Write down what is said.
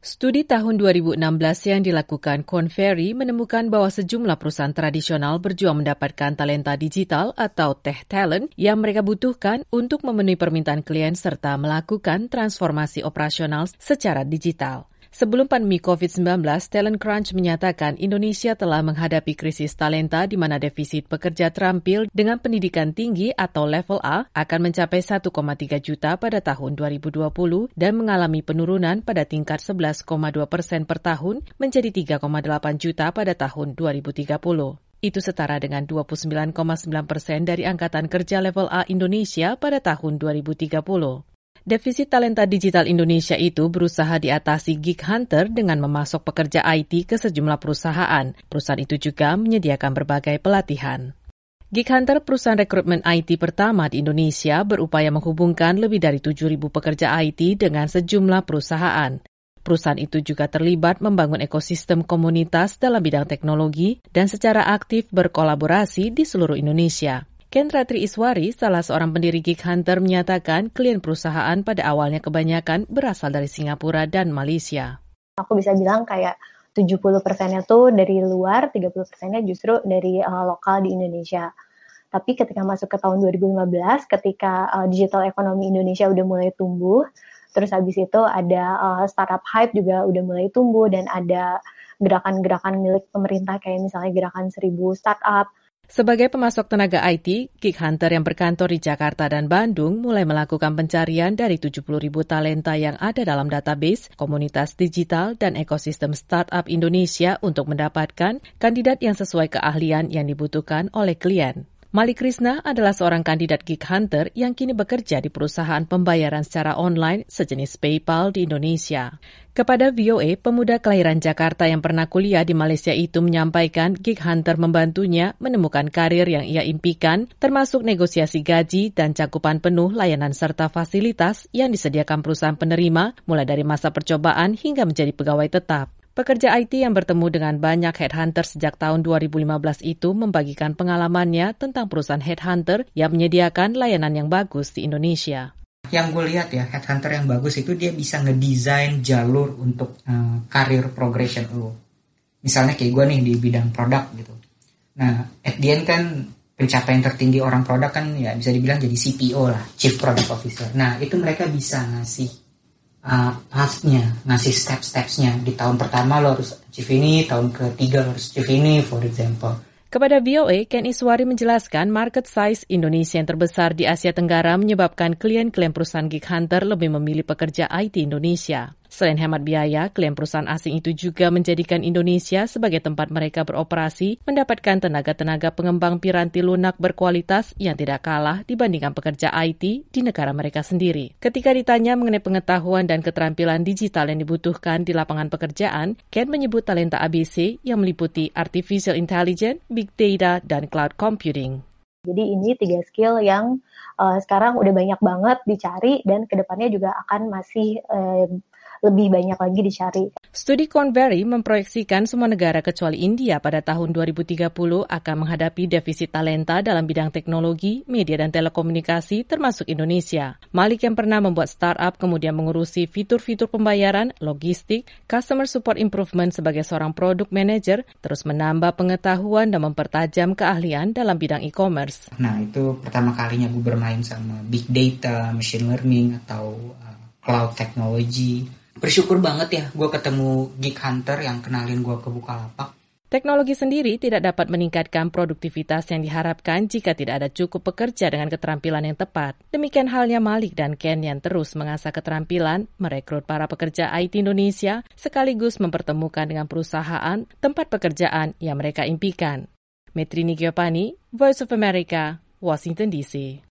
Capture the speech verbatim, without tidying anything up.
Studi tahun dua ribu enam belas yang dilakukan Korn Ferry menemukan bahwa sejumlah perusahaan tradisional berjuang mendapatkan talenta digital atau tech talent yang mereka butuhkan untuk memenuhi permintaan klien serta melakukan transformasi operasional secara digital. Sebelum pandemi covid sembilan belas, Talent Crunch menyatakan Indonesia telah menghadapi krisis talenta di mana defisit pekerja terampil dengan pendidikan tinggi atau level A akan mencapai satu koma tiga juta pada tahun dua ribu dua puluh dan mengalami penurunan pada tingkat sebelas koma dua persen per tahun menjadi tiga koma delapan juta pada tahun dua ribu tiga puluh. Itu setara dengan dua puluh sembilan koma sembilan persen dari Angkatan Kerja level A Indonesia pada tahun dua ribu tiga puluh. Defisit talenta digital Indonesia itu berusaha diatasi Gig Hunter dengan memasok pekerja I T ke sejumlah perusahaan. Perusahaan itu juga menyediakan berbagai pelatihan. Gig Hunter, perusahaan rekrutmen I T pertama di Indonesia, berupaya menghubungkan lebih dari tujuh ribu pekerja I T dengan sejumlah perusahaan. Perusahaan itu juga terlibat membangun ekosistem komunitas dalam bidang teknologi dan secara aktif berkolaborasi di seluruh Indonesia. Ken Ratri Iswari, salah seorang pendiri Gig Hunter, menyatakan klien perusahaan pada awalnya kebanyakan berasal dari Singapura dan Malaysia. Aku bisa bilang kayak tujuh puluh persennya tuh dari luar, tiga puluh persennya justru dari uh, lokal di Indonesia. Tapi ketika masuk ke tahun dua ribu lima belas, ketika uh, digital ekonomi Indonesia udah mulai tumbuh, terus habis itu ada uh, startup hype juga udah mulai tumbuh dan ada gerakan-gerakan milik pemerintah kayak misalnya gerakan seribu startup. Sebagai pemasok tenaga I T, Gig Hunter yang berkantor di Jakarta dan Bandung mulai melakukan pencarian dari tujuh puluh ribu talenta yang ada dalam database, komunitas digital, dan ekosistem startup Indonesia untuk mendapatkan kandidat yang sesuai keahlian yang dibutuhkan oleh klien. Malik Krishna adalah seorang kandidat Gig Hunter yang kini bekerja di perusahaan pembayaran secara online sejenis PayPal di Indonesia. Kepada V O A, pemuda kelahiran Jakarta yang pernah kuliah di Malaysia itu menyampaikan Gig Hunter membantunya menemukan karir yang ia impikan, termasuk negosiasi gaji dan cakupan penuh layanan serta fasilitas yang disediakan perusahaan penerima, mulai dari masa percobaan hingga menjadi pegawai tetap. Pekerja I T yang bertemu dengan banyak headhunter sejak tahun dua ribu lima belas itu membagikan pengalamannya tentang perusahaan headhunter yang menyediakan layanan yang bagus di Indonesia. Yang gue lihat ya, headhunter yang bagus itu dia bisa ngedesain jalur untuk uh, career progression lo. Misalnya kayak gue nih di bidang produk gitu. Nah, at the end kan pencapaian tertinggi orang produk kan ya bisa dibilang jadi C P O lah, Chief Product Officer. Nah, itu mereka bisa ngasih Uh, pathnya, ngasih step-stepsnya. Di tahun pertama lo harus achieve ini, tahun ketiga lo harus achieve ini, for example. Kepada V O A, Ken Iswari menjelaskan market size Indonesia yang terbesar di Asia Tenggara menyebabkan klien-klien perusahaan Gig Hunter lebih memilih pekerja I T Indonesia. Selain hemat biaya, klien perusahaan asing itu juga menjadikan Indonesia sebagai tempat mereka beroperasi, mendapatkan tenaga-tenaga pengembang piranti lunak berkualitas yang tidak kalah dibandingkan pekerja I T di negara mereka sendiri. Ketika ditanya mengenai pengetahuan dan keterampilan digital yang dibutuhkan di lapangan pekerjaan, Ken menyebut talenta A B C yang meliputi Artificial Intelligence, Big Data, dan Cloud Computing. Jadi ini tiga skill yang uh, sekarang udah banyak banget dicari dan kedepannya juga akan masih uh, lebih banyak lagi dicari. Studi Korn Ferry memproyeksikan semua negara kecuali India pada tahun dua ribu tiga puluh akan menghadapi defisit talenta dalam bidang teknologi, media, dan telekomunikasi termasuk Indonesia. Malik yang pernah membuat startup kemudian mengurusi fitur-fitur pembayaran, logistik, customer support improvement sebagai seorang product manager, terus menambah pengetahuan dan mempertajam keahlian dalam bidang e-commerce. Nah, itu pertama kalinya gue bermain sama big data, machine learning, atau uh, cloud technology. Bersyukur banget ya gue ketemu Gig Hunter yang kenalin gue ke Bukalapak. Teknologi sendiri tidak dapat meningkatkan produktivitas yang diharapkan jika tidak ada cukup pekerja dengan keterampilan yang tepat. Demikian halnya Malik dan Ken yang terus mengasah keterampilan, merekrut para pekerja I T Indonesia, sekaligus mempertemukan dengan perusahaan tempat pekerjaan yang mereka impikan. Metrini Giopani, Voice of America, Washington D C.